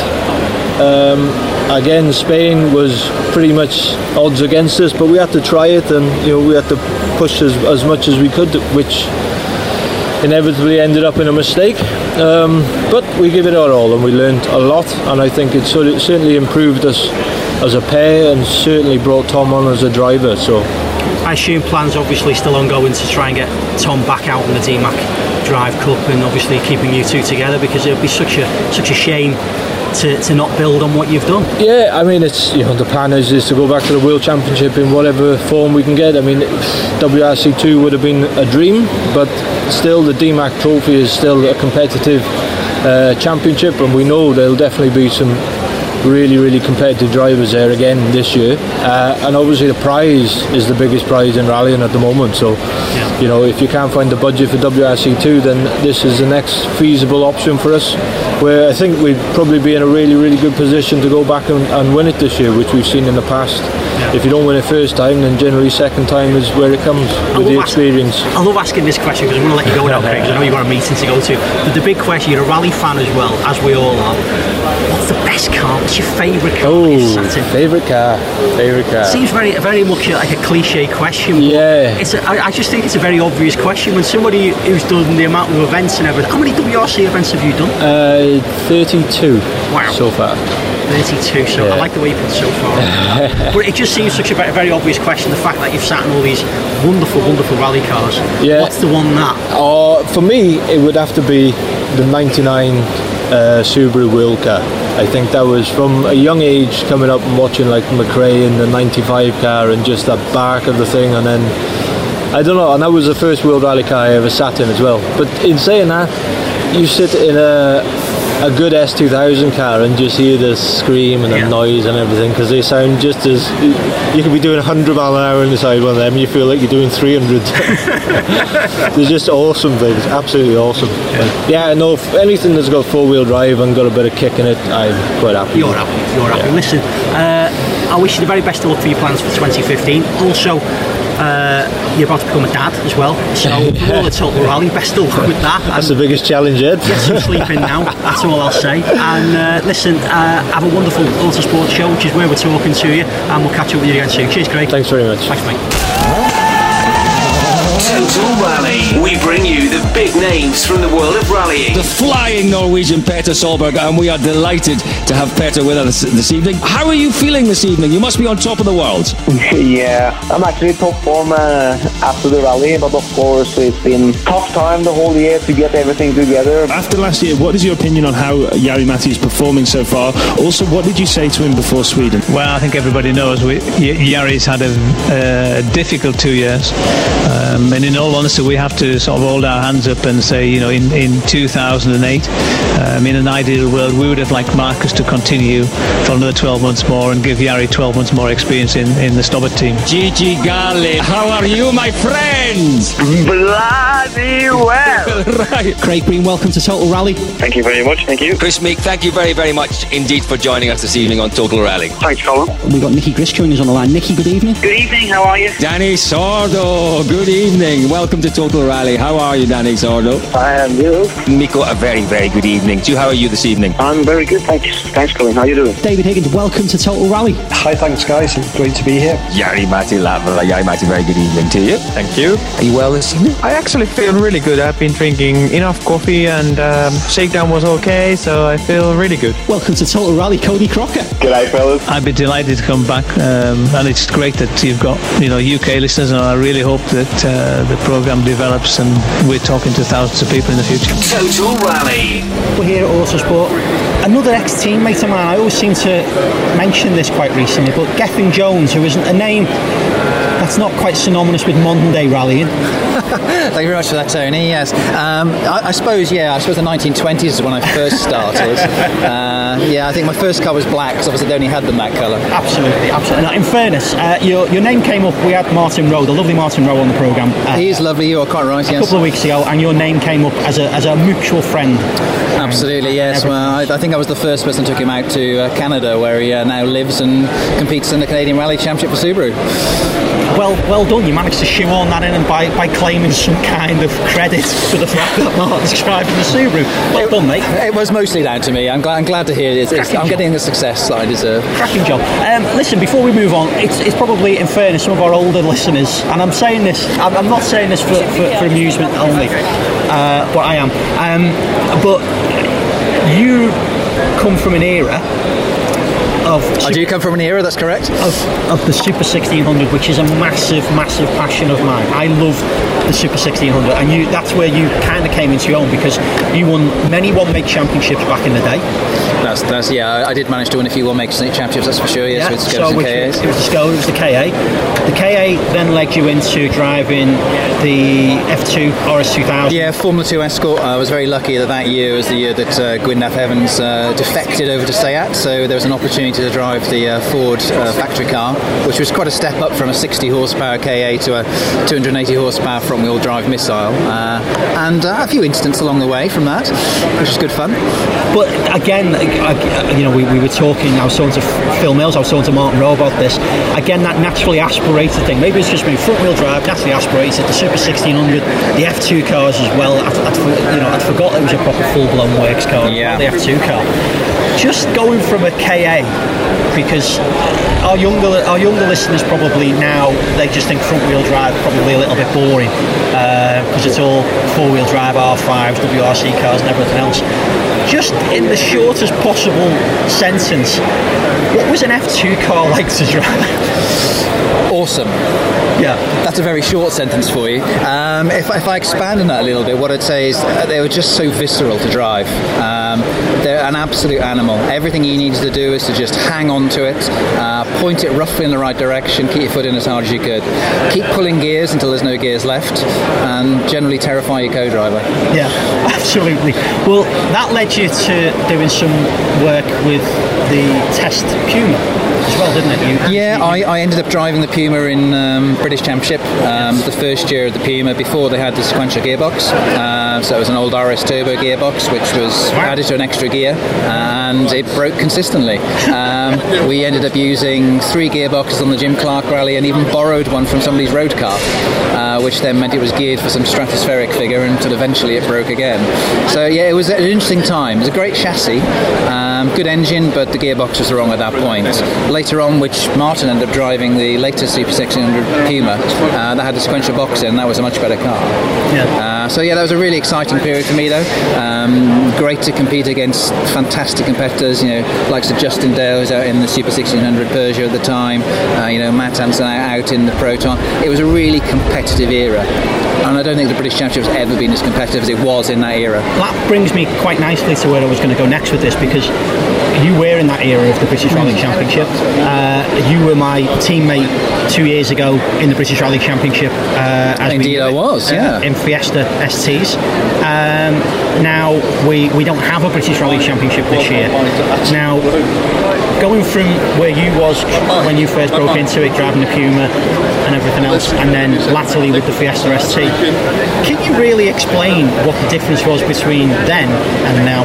Again, Spain was pretty much odds against us, but we had to try it, and we had to push as much as we could, which inevitably ended up in a mistake. But we gave it our all, and we learned a lot, and I think it certainly improved us as a pair, and certainly brought Tom on as a driver. So I assume plans obviously still ongoing to try and get Tom back out in the DMAC Drive Cup, and obviously keeping you two together, because it would be such a shame to not build on what you've done. Yeah, I mean, it's the plan is to go back to the World Championship in whatever form we can get. I mean, WRC2 would have been a dream, but still the DMAC Trophy is still a competitive championship, and we know there'll definitely be some really competitive drivers there again this year, and obviously the prize is the biggest prize in rallying at the moment. So if you can't find the budget for WRC2, then this is the next feasible option for us, where I think we'd probably be in a really good position to go back and win it this year, which we've seen in the past. If you don't win it first time, then generally second time is where it comes with the experience. I love asking this question, because I'm going to let you go now, Craig, because I know you've got a meeting to go to. But the big question, you're a rally fan as well, as we all are. What's the best car? What's your favourite car? Favourite car. Seems very much like a cliche question. But I just think it's a very obvious question. When somebody who's done the amount of events and everything, how many WRC events have you done? 32 so far. 32, so I like the way you put so far. But it just seems such a very obvious question, the fact that you've sat in all these wonderful rally cars. What's the one that? For me, it would have to be the 99 Subaru World Car. I think that was from a young age, coming up and watching like McRae in the 95 car, and just that bark of the thing, and then I don't know, and that was the first World Rally car I ever sat in as well. But in saying that, you sit in a good S2000 car and just hear the scream and the noise and everything, because they sound just as, you could be doing 100 mile an hour inside one of them and you feel like you're doing 300. They're just awesome things, absolutely awesome. No, anything that's got four-wheel drive and got a bit of kick in it, I'm quite happy. You're happy. Listen, I wish you the very best of luck for your plans for 2015. Also, you're about to become a dad as well, so for all the Total Rally, best of luck with that. That's the biggest challenge yet. Get some sleep in now, that's all I'll say. And listen, have a wonderful Autosport show, which is where we're talking to you, and we'll catch up with you again soon. Cheers, Craig. Thanks very much. Thanks, mate. Total Rally. We bring you the big names from the world of rallying. The flying Norwegian Petter Solberg, and we are delighted to have Petter with us this evening. How are you feeling this evening? You must be on top of the world. Yeah, I'm actually top form after the rally, but of course it's been tough time the whole year to get everything together. After last year, what is your opinion on how Jari-Matti is performing so far? Also, what did you say to him before Sweden? Well, I think everybody knows Jari's had a difficult 2 years. And And in all honesty, we have to sort of hold our hands up and say, you know, in 2008, in an ideal world, we would have liked Marcus to continue for another 12 months more and give Jari 12 months more experience in the Stobbart team. Gigi Galli, how are you, my friends? Bloody well. Right. Craig Breen, welcome to Total Rally. Thank you very much. Thank you. Chris Meek, thank you very, very much indeed for joining us this evening on Total Rally. Thanks, Colin. We've got Nicky Grish joining us on the line. Nicky, good evening. Good evening. How are you? Danny Sordo, good evening. Welcome to Total Rally. How are you, Danny Sordo? I am you. Miko, a very, very good evening to you. How are you this evening? I'm very good, thanks. Thanks, Colin. How are you doing? David Higgins, welcome to Total Rally. Hi, thanks, guys. It's great to be here. Jari Matti Latvala. Jari Matti, very good evening to you. Thank you. Are you well this evening? I actually feel really good. I've been drinking enough coffee and shakedown was okay, so I feel really good. Welcome to Total Rally, Cody Crocker. G'day, fellas. I'd be delighted to come back, and it's great that you've got, you know, UK listeners, and I really hope that the programme develops and we're talking to thousands of people in the future. Total Rally. We're here at Autosport. Another ex-teammate of mine, I always seem to mention this quite recently, but Gethin Jones, who isn't a name that's not quite synonymous with modern day rallying. Thank you very much for that, Tony. Yes, I suppose the 1920s is when I first started. I think my first car was black because obviously they only had them that colour. Absolutely. Now, in fairness, your name came up. We had Martin Rowe, the lovely Martin Rowe, on the programme. He is lovely. You are quite right. Yes. A couple of weeks ago, and your name came up as a mutual friend. Absolutely, yes. Well, I think I was the first person who took him out to Canada, where he now lives and competes in the Canadian Rally Championship for Subaru. Well done. You managed to shoehorn that in, and by claiming some kind of credit for the fact that Martin's driving the Subaru. Well done, mate. It was mostly down to me. I'm glad to hear it. I'm getting the success that I deserve. Cracking job. Listen, before we move on, it's probably, in fairness, some of our older listeners, and I'm saying this, I'm not saying this for amusement only, but I am. But you come from an era I do come from an era, that's correct. Of the Super 1600, which is a massive, massive passion of mine. I love the Super 1600, and that's where you kind of came into your own, because you won many one-make championships back in the day. I did manage to win a few one-make championships, that's for sure, yes, with Scopas and KAs. It was the Skoda, it was the KA. The KA then led you into driving the F2 RS2000. Yeah, Formula 2 Escort. I was very lucky that year was the year that Gwyneth Evans defected over to SEAT, so there was an opportunity to drive the Ford factory car, which was quite a step up from a 60 horsepower KA to a 280 horsepower front-wheel drive missile, and a few incidents along the way from that, which was good fun. But again, we were talking, I was talking to Phil Mills, I was talking to Martin Rowe about this. Again, that naturally aspirated thing, maybe it's just been front-wheel drive, naturally aspirated, the Super 1600, the F2 cars as well. I'd forgot it was a proper full-blown works car, the F2 car. Just going from a KA, because our younger listeners probably now, they just think front wheel drive probably a little bit boring, because it's all four-wheel drive R5s, WRC cars and everything else. Just in the shortest possible sentence, what was an F2 car like to drive? Awesome. Yeah, that's a very short sentence for you. If I expand on that a little bit, what I'd say is they were just so visceral to drive. They're an absolute animal. Everything you need to do is to just hang on to it, point it roughly in the right direction, keep your foot in as hard as you could, keep pulling gears until there's no gears left, and generally terrify your co-driver. Yeah, absolutely. Well, that led you to doing some work with the test Puma as well, didn't it? I ended up driving the Puma in British Championship, the first year of the Puma before they had the sequential gearbox. So it was an old RS Turbo gearbox which was added to an extra gear, and it broke consistently. We ended up using 3 gearboxes on the Jim Clark Rally, and even borrowed one from somebody's road car, which then meant it was geared for some stratospheric figure until eventually it broke again. So it was an interesting time. It was a great chassis, good engine, but the gearbox was wrong at that point. Later on, which Martin ended up driving the latest Super 1600 Puma, that had the sequential box in, that was a much better car. That was a really exciting period for me though. Great to compete against fantastic competitors, likes of Justin Dale was out in the Super 1600 Peugeot at the time, Matt Hansen out in the Proton. It was a really competitive era, and I don't think the British Championship has ever been as competitive as it was in that era. That brings me quite nicely to where I was going to go next with this, because you were in that era of the British Rally Championship. You were my teammate 2 years ago in the British Rally Championship. Indeed, I was, in Fiesta STs. Now, we don't have a British Rally Championship this year. Now, going from where you was when you first broke into it, driving the Puma and everything else, and then latterly with the Fiesta ST, can you really explain what the difference was between then and now?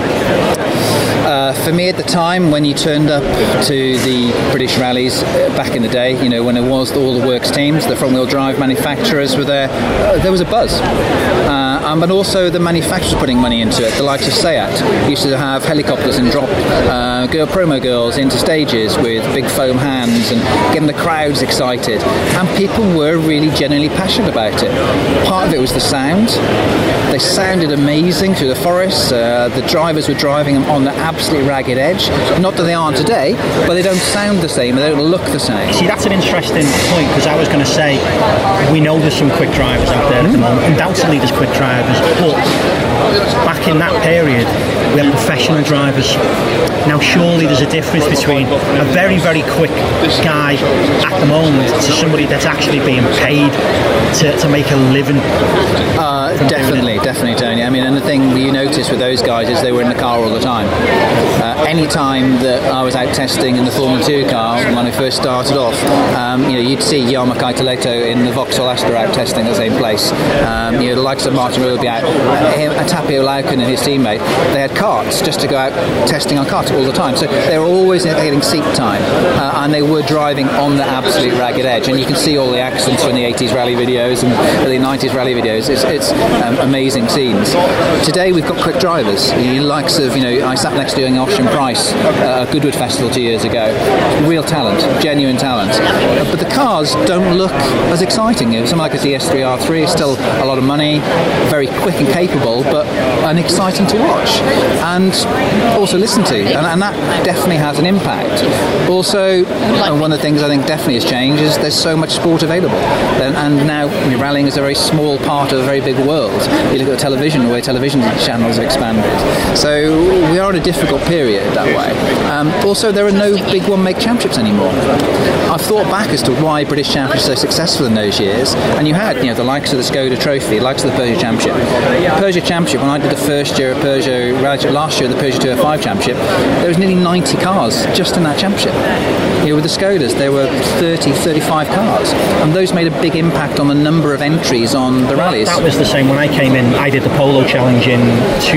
For me at the time, when you turned up to the British rallies back in the day, when it was all the works teams, the front-wheel drive manufacturers were there was a buzz. But also the manufacturers putting money into it. The likes of Seat used to have helicopters and drop promo girls into stages with big foam hands and getting the crowds excited. And people were really genuinely passionate about it. Part of it was the sound. They sounded amazing through the forest. The drivers were driving them on the absolutely ragged edge. Not that they aren't today, but they don't sound the same. They don't look the same. See, that's an interesting point, because I was going to say, we know there's some quick drivers out there at the moment. Undoubtedly there's quick drivers, but back in that period we had professional drivers. Now surely there's a difference between a very, very quick guy at the moment to somebody that's actually being paid to make a living. Definitely, Tony. I mean, and the thing you notice with those guys is they were in the car all the time. Any time that I was out testing in the Formula 2 car when I first started off, you'd see Jarmo Kaitaleto in the Vauxhall Astra out testing at the same place. The likes of Martin Willoughby out, Tapio Laukon and his teammate, they had carts just to go out testing on carts all the time. So they were always getting seat time, and they were driving on the absolute ragged edge. And you can see all the accidents from the 80s rally videos and early 90s rally videos. It's amazing scenes. Today we've got quick drivers. The likes of, I sat next to Ocean Price at Goodwood Festival 2 years ago. Real talent, genuine talent. But the cars don't look as exciting. Something like a DS3R3 is still a lot of money, very quick and capable, but unexciting to watch and also listen to. And that definitely has an impact. Also, one of the things I think definitely has changed is there's so much sport available. And now rallying is a very small part of a very big world. You look at the television, the way television channels have expanded. So we are in a difficult period that way. Also, there are no big one-make championships anymore. I've thought back as to why British Championships were so successful in those years, and you had the likes of the Skoda Trophy, the likes of the Peugeot Championship. Peugeot Championship, when I did the first year of Peugeot Rally, last year the Peugeot 205 Championship, there was nearly 90 cars just in that championship. With the Skodas, there were 30, 35 cars, and those made a big impact on the number of entries on the rallies. That was the same when I came in. I did the Polo Challenge in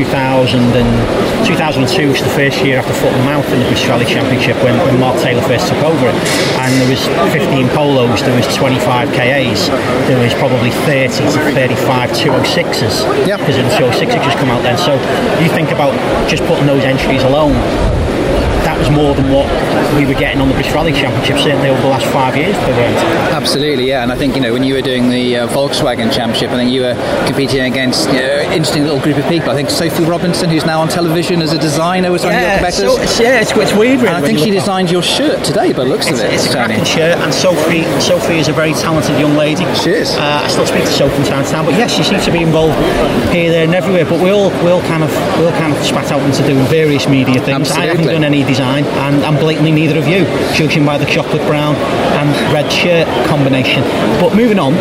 2002, which was the first year after Foot and Mouth in the British Rally Championship when Mark Taylor first took over it. And there was 15 Polos, there was 25 KAs, there was probably 30 to 35 206s, because the 206 had just come out then. So you think about just putting those entries alone, that was more than what we were getting on the British Rally Championship, certainly over the last 5 years. Absolutely, yeah. And I think, when you were doing the Volkswagen Championship, I think you were competing against an interesting little group of people. I think Sophie Robinson, who's now on television as a designer, was one of your competitors. It's weird, really. And I think she designed your shirt today by the looks of it. It's a cracking shirt, and Sophie is a very talented young lady. She is. I still speak to Sophie from time to time, but yes, she seems to be involved here, there and everywhere. But we all kind of spat out into doing various media things. Absolutely. I haven't done any design, and blatantly neither of you, judging by the chocolate brown and red shirt combination. But moving on.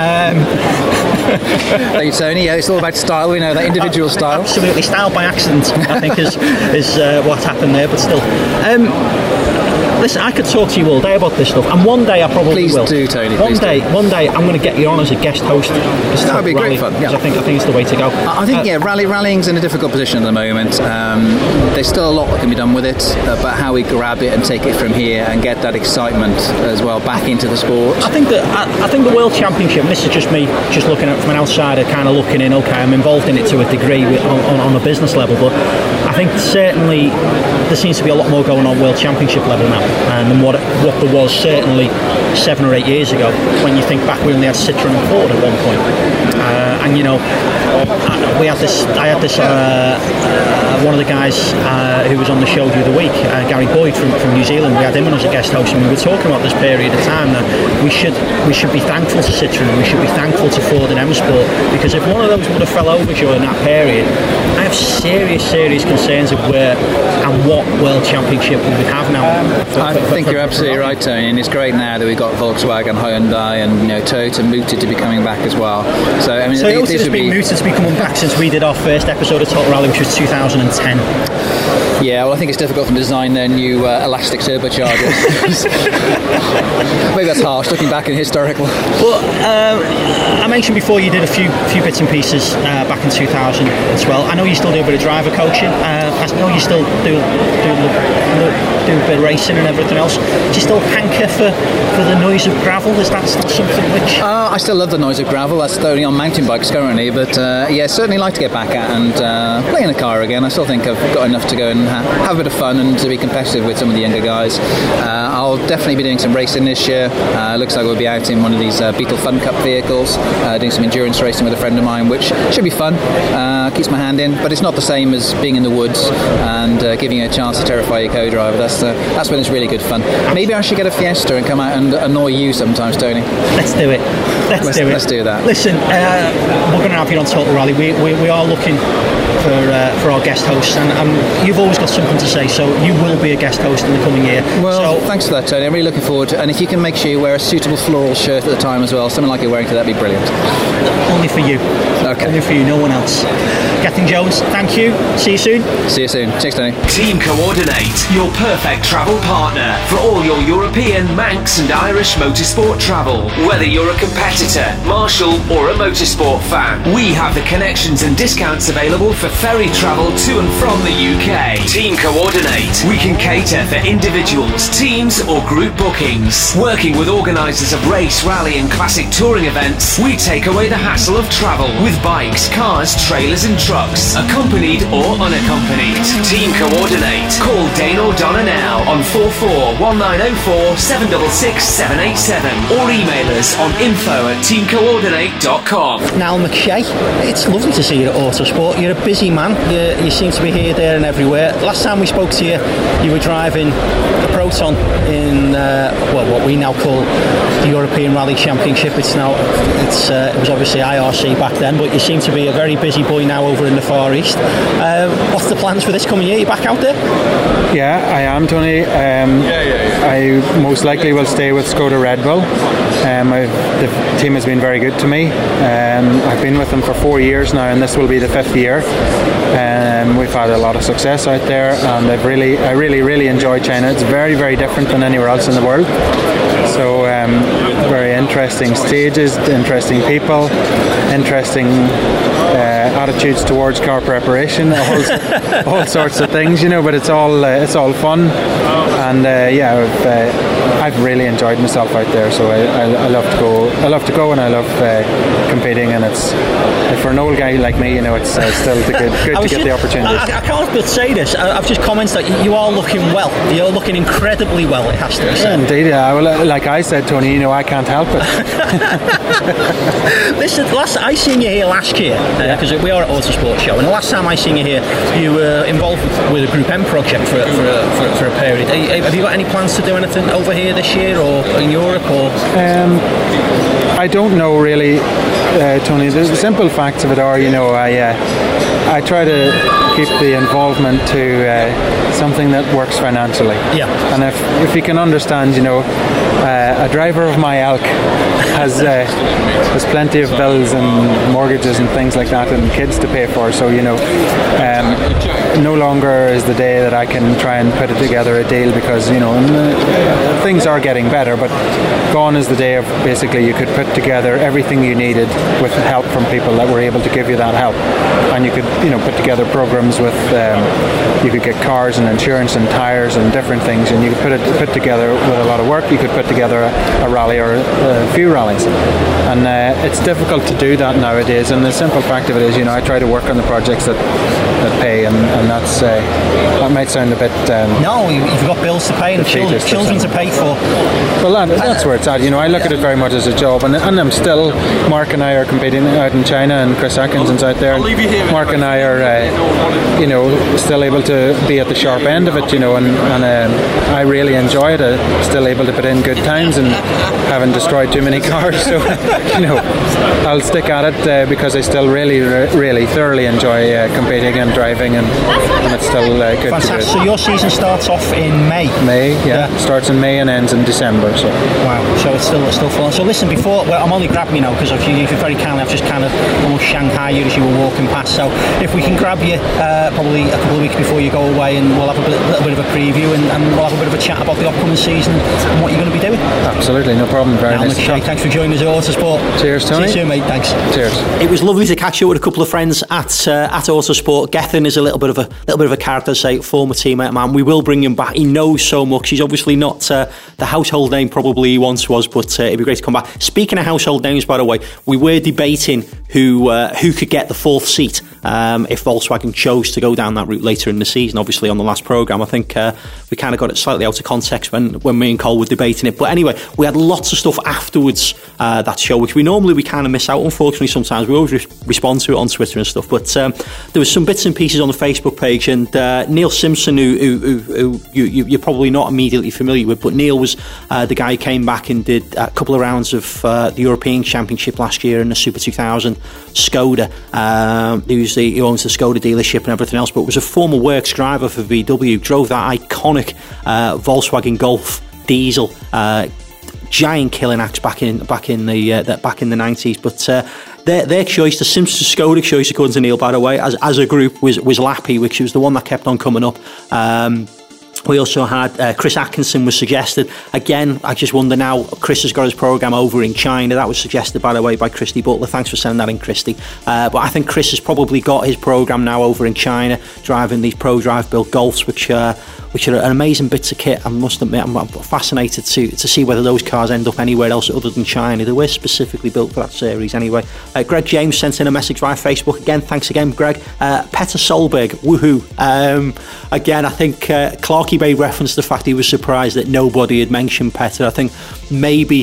Thank you, Tony. Yeah, it's all about style. We know that individual style. Absolutely, style by accident, I think is what happened there. But still, listen, I could talk to you all day about this stuff, and one day I probably will. Please do, Tony. One day I'm going to get you on as a guest host. That would be great fun. Yeah. I think it's the way to go. I think rallying's in a difficult position at the moment. There's still a lot that can be done with it, but how we grab it and take it from here and get that excitement as well back into the sport. I think the World Championship, and this is just me just looking at it from an outsider, kind of looking in. Okay, I'm involved in it to a degree on a business level, but I think certainly there seems to be a lot more going on World Championship level now than what there was certainly 7 or 8 years ago. When you think back, we only had Citroen and Ford at one point, and I had this one of the guys who was on the show the other week, Gary Boyd from New Zealand. We had him on as a guest host, and we were talking about this period of time that we should be thankful to Citroen, we should be thankful to Ford and M Sport, because if one of those would have fell over during that period, I have serious concerns of where and what world championship we would have now. I think you're absolutely right, Tony, and it's great now that we've got Volkswagen, Hyundai, and Toyota mooted to be coming back as well. So I mean, Toyota has been mooted to be coming back since we did our first episode of Total Rally, which was 2010. Yeah, well, I think it's difficult to design their new elastic turbochargers. Maybe that's harsh, looking back in historical. But I mentioned before you did a few bits and pieces back in 2000 as well. I know you still do a bit of driver coaching. I know you still do a bit of racing and everything else. Do you still hanker for the noise of gravel? Is that still something which... I still love the noise of gravel. That's only on mountain bikes currently, but yeah, certainly like to get back at and play in a car again. I still think I've got enough to go and have a bit of fun and to be competitive with some of the younger guys. I'll definitely be doing some racing this year. Looks like we'll be out in one of these Beetle Fun Cup vehicles, doing some endurance racing with a friend of mine, which should be fun. Keeps my hand in, but it's not the same as being in the woods and giving you a chance to terrify your co-driver. That's when it's really good fun. Maybe I should get a Fiesta and come out and annoy you sometimes, Tony. Let's do it. Let's do that. Listen, we're going to have you on Total Rally. We are looking for our guest hosts, and you've always got something to say, so you will be a guest host in the coming year. Well, thanks for that, Tony. I'm really looking forward to it, and if you can make sure you wear a suitable floral shirt at the time as well, something like you're wearing today, that'd be brilliant. Only for you. Okay. Only for you, no one else. Gethin Jones, thank you. See you soon. See you soon. Cheers, Tony. Team Coordinate, your perfect travel partner for all your European, Manx and Irish motorsport travel. Whether you're a competitor, marshal or a motorsport fan, we have the connections and discounts available for ferry travel to and from the UK. Team Coordinate, we can cater for individuals, teams or group bookings. Working with organisers of race, rally and classic touring events, we take away the hassle of travel with bikes, cars, trailers and trucks, accompanied or unaccompanied. Team Coordinate. Call Dane or Donna now on 441904 766 787 or email us on info@teamcoordinate.com. Niall McShay, it's lovely to see you at Autosport. You're a busy man. You seem to be here, there and everywhere. Last time we spoke to you, you were driving the Proton in what we now call the European Rally Championship. It was obviously IRC back then, but you seem to be a very busy boy now over in the Far East. What's the plans for this coming year? You back out there? Yeah, I am, Tony. I most likely will stay with Skoda Red Bull. The team has been very good to me. I've been with them for 4 years now, and this will be the 5th year. We've had a lot of success out there, and I really enjoy China. It's very, very different than anywhere else in the world. So very interesting stages, interesting people, interesting attitudes towards car preparation, all sorts of things, but it's all fun, and I've really enjoyed myself out there. So I love to go. I love to go, and I love competing. And it's for an old guy like me, it's still good to get the opportunity. I can't but say this. I've just commented that you are looking well. You're looking incredibly well. It has to be said. Yeah, indeed. Well, like I said, Tony, I can't help it. Listen, I seen you here last year because we are at Autosport Show, and the last time I seen you here, you were involved with a Group M project for a period. Have you got any plans to do anything over here this year or in Europe or? I don't know really, Tony. The simple facts of it are, I try to keep the involvement to something that works financially. Yeah. And if you can understand, a driver of my ilk has plenty of bills and mortgages and things like that, and kids to pay for. So no longer is the day that I can try and put it together a deal, because things are getting better. But gone is the day of basically you could put together everything you needed with help from people that were able to give you that help, and you could put together programs with you could get cars and insurance and tires and different things, and you could put together with a lot of work. You could put together a rally or a few rallies, and it's difficult to do that nowadays. And the simple fact of it is, I try to work on the projects that pay and that's that might sound a bit. No, you've got bills to pay and children to pay for. Well, that's where it's at. I look at it very much as a job, and I'm still. Mark and I are competing out in China, and Chris Atkinson's out there. Mark and I are, still able to be at the sharp end of it, and I really enjoy it. I'm still able to put in good times and haven't destroyed too many cars. So, I'll stick at it because I still really, really thoroughly enjoy competing and driving, and it's still good. Fantastic. To do. So your season starts off in May. Yeah. Starts in May and ends in December. So wow. So it's still fun. So listen, I'm only grabbing you now because you very kindly I've just kind of almost Shanghai you as you were walking past. So if we can grab you probably a couple of weeks before you go away, and we'll have a little bit of a preview, and we'll have a bit of a chat about the upcoming season and what you're going to be doing. Absolutely, no problem. Very nice. Thanks for joining us at Autosport. Cheers, Tony. See you soon, mate. Thanks. Cheers. It was lovely to catch up with a couple of friends at Autosport. Gethin is a little bit of a character, say, former teammate man. We will bring him back. He knows so much. He's obviously not the household name probably he once was, but it'd be great to come back. Speaking of household names, by the way, we were debating who could get the fourth seat if Volkswagen chose to go down that route later in the season. Obviously, on the last programme, I think we kind of got it slightly out of context when me and Cole were debating it. But anyway, we had lots of stuff afterwards that show, which we kind of miss out, unfortunately, sometimes. We always respond to it on Twitter and stuff. But there was some bits and pieces on the Facebook page, and Neil Simpson, who you're probably not immediately familiar with, but Neil was the guy who came back and did a couple of rounds of the European Championship last year in the Super 2000 Skoda. He owns the Skoda dealership and everything else, but was a former works driver for VW, drove that iconic Volkswagen Golf diesel, giant killing axe back in the 90s. But their choice, the Simpson Skoda choice, according to Neil, by the way, as a group, was Lappy, which was the one that kept on coming up. We also had Chris Atkinson was suggested. Again, I just wonder now, Chris has got his programme over in China. That was suggested, by the way, by Christy Butler. Thanks for sending that in, Christy. But I think Chris has probably got his programme now over in China, driving these ProDrive built Golfs, which are an amazing bits of kit. I must admit, I'm fascinated to see whether those cars end up anywhere else other than China. They were specifically built for that series anyway. Greg James sent in a message via Facebook. Again, thanks again, Greg. Petter Solberg, woohoo. Again, I think Clarky Bay referenced the fact he was surprised that nobody had mentioned Petter. I think maybe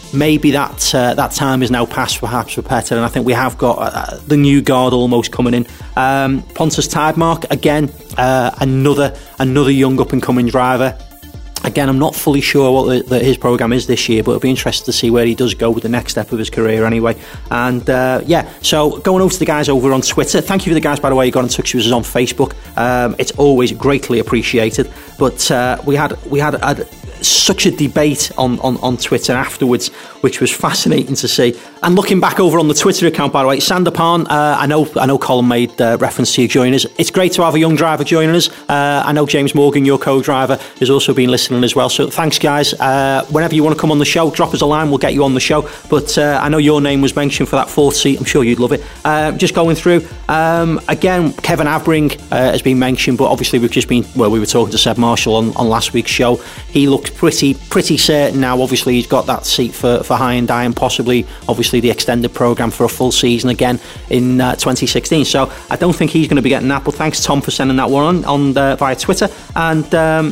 that time is now past, perhaps, for Petter, and I think we have got the new guard almost coming in. Pontus Tidemark, again, another young up-and-coming driver. Again, I'm not fully sure what his programme is this year, but it'll be interesting to see where he does go with the next step of his career anyway. And so going over to the guys over on Twitter. Thank you for the guys, by the way, who got in touch with us on Facebook. It's always greatly appreciated. But we had such a debate on Twitter afterwards, which was fascinating to see. And looking back over on the Twitter account, by the way, Sander Pan, I know Colin made reference to you joining us. It's great to have a young driver joining us. I know James Morgan, your co-driver, has also been listening as well. So thanks, guys. Whenever you want to come on the show, drop us a line. We'll get you on the show. But I know your name was mentioned for that fourth seat. I'm sure you'd love it. Just going through. Again, Kevin Avring has been mentioned, but obviously we were talking to Seb Marshall on last week's show. He looked pretty certain now. Obviously, he's got that seat for Hyundai and possibly, obviously, the extended programme for a full season again in 2016. So I don't think he's going to be getting that. But thanks, Tom, for sending that one on via Twitter. And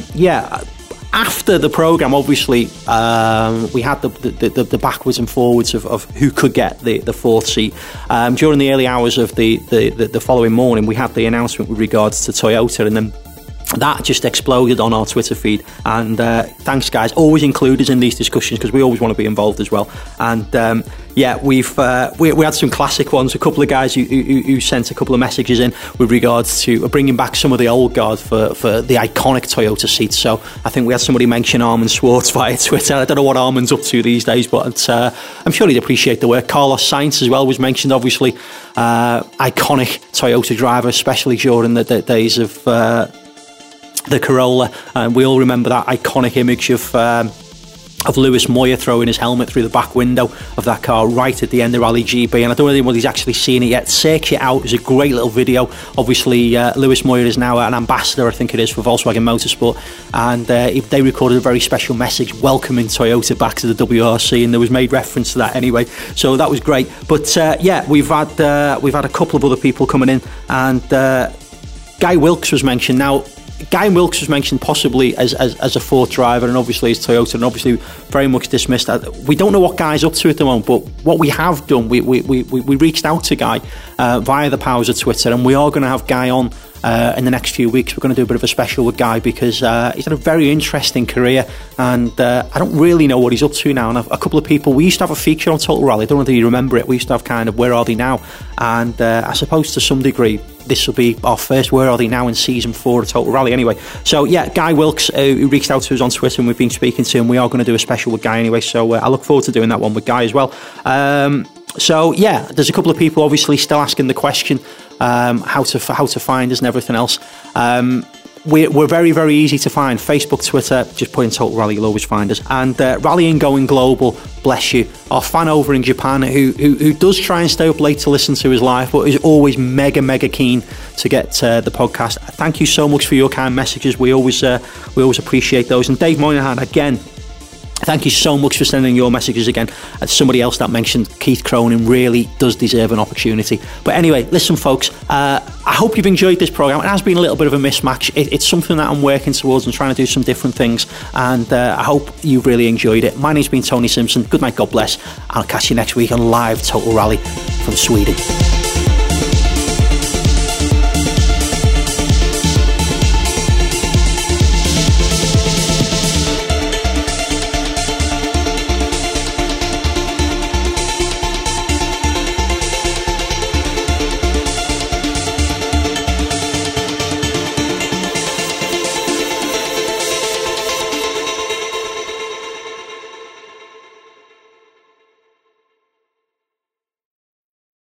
after the programme, obviously, we had the backwards and forwards of who could get the fourth seat. During the early hours of the following morning, we had the announcement with regards to Toyota, and then that just exploded on our Twitter feed. And thanks, guys. Always include us in these discussions because we always want to be involved as well. And we had some classic ones. A couple of guys who sent a couple of messages in with regards to bringing back some of the old guard for the iconic Toyota seats. So I think we had somebody mention Armin Schwartz via Twitter. I don't know what Armin's up to these days, but I'm sure he'd appreciate the work. Carlos Sainz as well was mentioned, obviously. Iconic Toyota driver, especially during the days of the Corolla, and we all remember that iconic image of Lewis Moyer throwing his helmet through the back window of that car right at the end of Rally GB. And I don't know if anybody's actually seen it yet. Search it out. It's a great little video. Obviously, Lewis Moyer is now an ambassador, I think it is, for Volkswagen Motorsport, and they recorded a very special message welcoming Toyota back to the WRC, and there was made reference to that anyway, so that was great. But we've had a couple of other people coming in, and Guy Wilkes was mentioned. Now, Guy Wilkes was mentioned possibly as a fourth driver, and obviously as Toyota, and obviously very much dismissed. We don't know what Guy's up to at the moment, but what we have done, we reached out to Guy via the powers of Twitter, and we are going to have Guy on in the next few weeks. We're going to do a bit of a special with Guy because he's had a very interesting career, and I don't really know what he's up to now. And a couple of people, we used to have a feature on Total Rally, I don't know if you remember it, we used to have kind of Where Are They Now, and I suppose to some degree this will be our first Where Are They Now in season 4 of Total Rally anyway. So yeah, Guy Wilkes, who reached out to us on Twitter, and we've been speaking to him. We are going to do a special with Guy anyway, so I look forward to doing that one with Guy as well. So yeah, there's a couple of people obviously still asking the question how to find us and everything else. We're very, very easy to find. Facebook, Twitter, just put in Total Rally, you'll always find us. And Rallying Going Global, bless you, our fan over in Japan who does try and stay up late to listen to his live, but is always mega keen to get the podcast. Thank you so much for your kind messages. We always appreciate those. And Dave Moynihan, again, thank you so much for sending your messages again. Somebody else that mentioned Keith Cronin really does deserve an opportunity. But anyway, listen, folks, I hope you've enjoyed this programme. It has been a little bit of a mismatch. It's something that I'm working towards and trying to do some different things. And I hope you've really enjoyed it. My name's been Tony Simpson. Good night, God bless. I'll catch you next week on live Total Rally from Sweden.